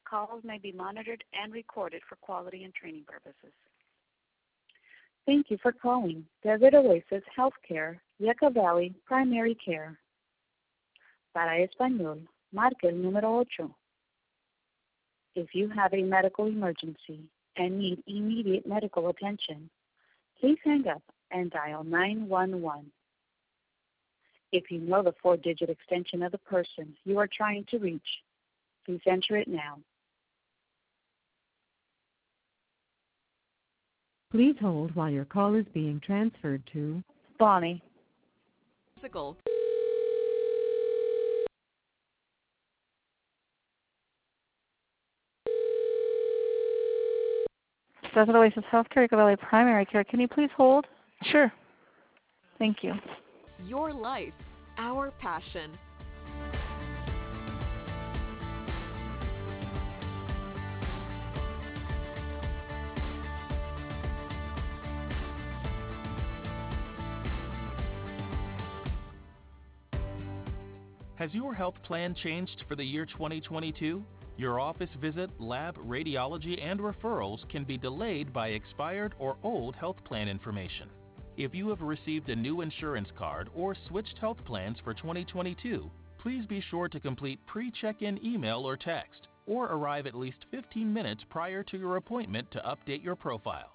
Calls may be monitored and recorded for quality and training purposes. Thank you for calling Desert Oasis Healthcare, Yucca Valley Primary Care. Para español, marque el número 8. If you have a medical emergency and need immediate medical attention, please hang up and dial 911. If you know the 4-digit extension of the person you are trying to reach, please enter it now. Please hold while your call is being transferred to Bonnie. Physical. Desert Oasis Healthcare, Yucca Valley Primary Care. Can you please hold? Sure. Thank you. Your life, our passion. Has your health plan changed for the year 2022? Your office visit, lab, radiology, and referrals can be delayed by expired or old health plan information. If you have received a new insurance card or switched health plans for 2022, please be sure to complete pre-check-in email or text, or arrive at least 15 minutes prior to your appointment to update your profile.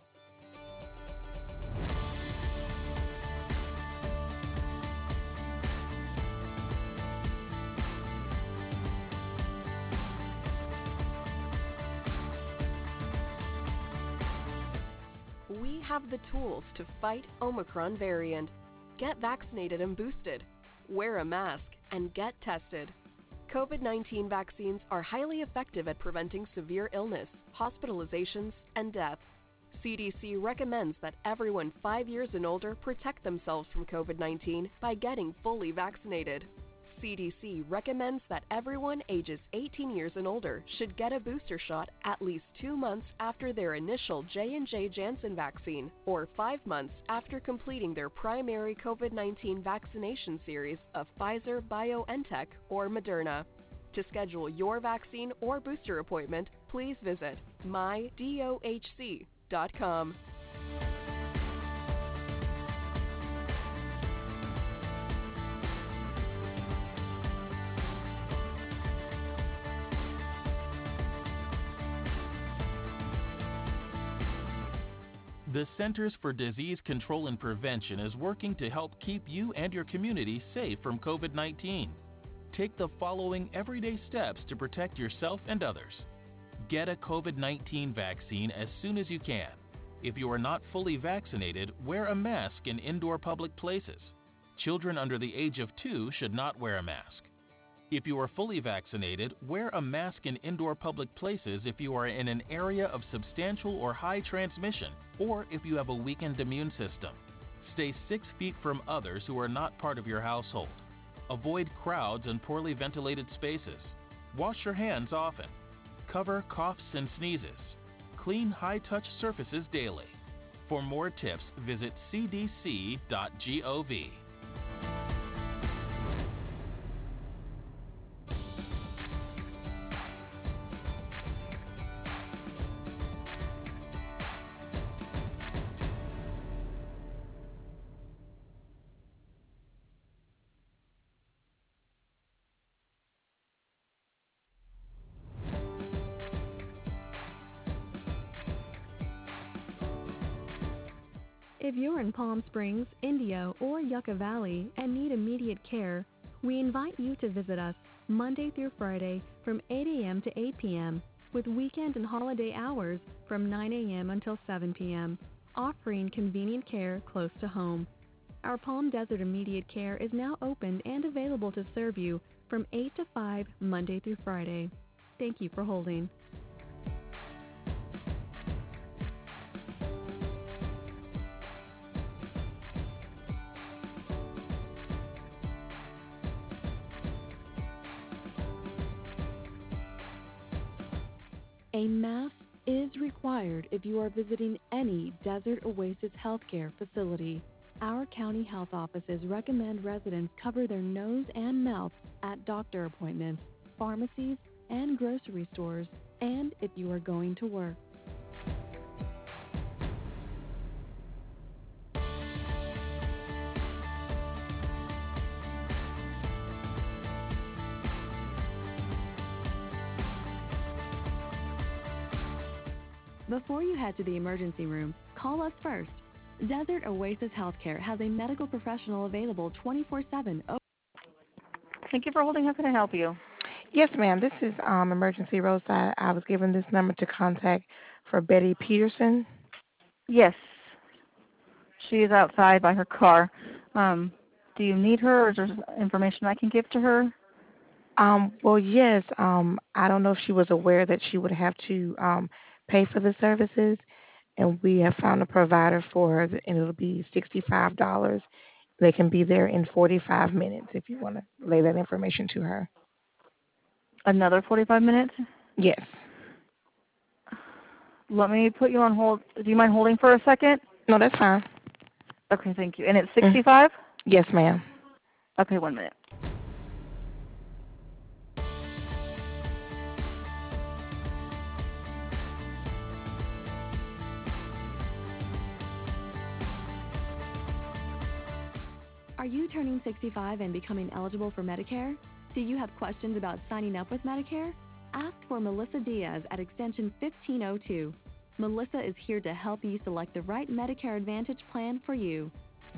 We have the tools to fight Omicron variant. Get vaccinated and boosted. Wear a mask and get tested. COVID-19 vaccines are highly effective at preventing severe illness, hospitalizations, and death. CDC recommends that everyone 5 years and older protect themselves from COVID-19 by getting fully vaccinated. CDC recommends that everyone ages 18 years and older should get a booster shot at least 2 months after their initial J&J Janssen vaccine or 5 months after completing their primary COVID-19 vaccination series of Pfizer, BioNTech, or Moderna. To schedule your vaccine or booster appointment, please visit mydohc.com. The Centers for Disease Control and Prevention is working to help keep you and your community safe from COVID-19. Take the following everyday steps to protect yourself and others. Get a COVID-19 vaccine as soon as you can. If you are not fully vaccinated, wear a mask in indoor public places. Children under the age of 2 should not wear a mask. If you are fully vaccinated, wear a mask in indoor public places if you are in an area of substantial or high transmission, or if you have a weakened immune system. Stay 6 feet from others who are not part of your household. Avoid crowds and poorly ventilated spaces. Wash your hands often. Cover coughs and sneezes. Clean high-touch surfaces daily. For more tips, visit cdc.gov. If you're in Palm Springs, Indio, or Yucca Valley and need immediate care, we invite you to visit us Monday through Friday from 8 a.m. to 8 p.m. with weekend and holiday hours from 9 a.m. until 7 p.m., offering convenient care close to home. Our Palm Desert Immediate Care is now open and available to serve you from 8 to 5 Monday through Friday. Thank you for holding. A mask is required if you are visiting any Desert Oasis healthcare facility. Our county health offices recommend residents cover their nose and mouth at doctor appointments, pharmacies, and grocery stores. and if you are going to work. Before you head to the emergency room, call us first. Desert Oasis Healthcare has a medical professional available 24/7. Thank you for holding. How can I help you? Yes, ma'am. This is Emergency Roadside. I was given this number to contact for Betty Peterson. Yes. She is outside by her car. Do you need her, or is there information I can give to her? Well, yes. I don't know if she was aware that she would have to pay for the services, and we have found a provider for her, and it'll be $65. They can be there in 45 minutes if you want to lay that information to her. Another 45 minutes? Yes. Let me put you on hold. Do you mind holding for a second? No, that's fine. Okay, thank you. And it's 65? Yes, ma'am. Okay, 1 minute. Are you turning 65 and becoming eligible for Medicare? Do you have questions about signing up with Medicare? Ask for Melissa Diaz at extension 1502. Melissa is here to help you select the right Medicare Advantage plan for you.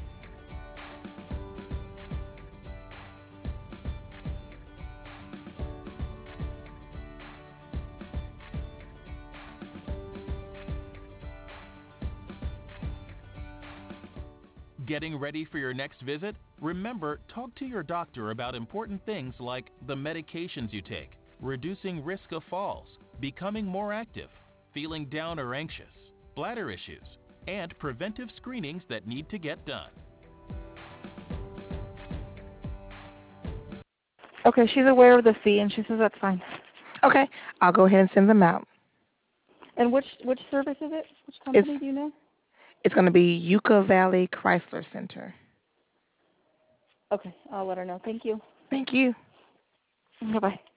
Getting ready for your next visit? Remember, talk to your doctor about important things like the medications you take, reducing risk of falls, becoming more active, feeling down or anxious, bladder issues, and preventive screenings that need to get done. Okay, she's aware of the fee, and she says that's fine. Okay. I'll go ahead and send them out. And which service is it? Which company do you know? It's going to be Yucca Valley Chrysler Center. Okay, I'll let her know. Thank you. Thank you. Bye-bye.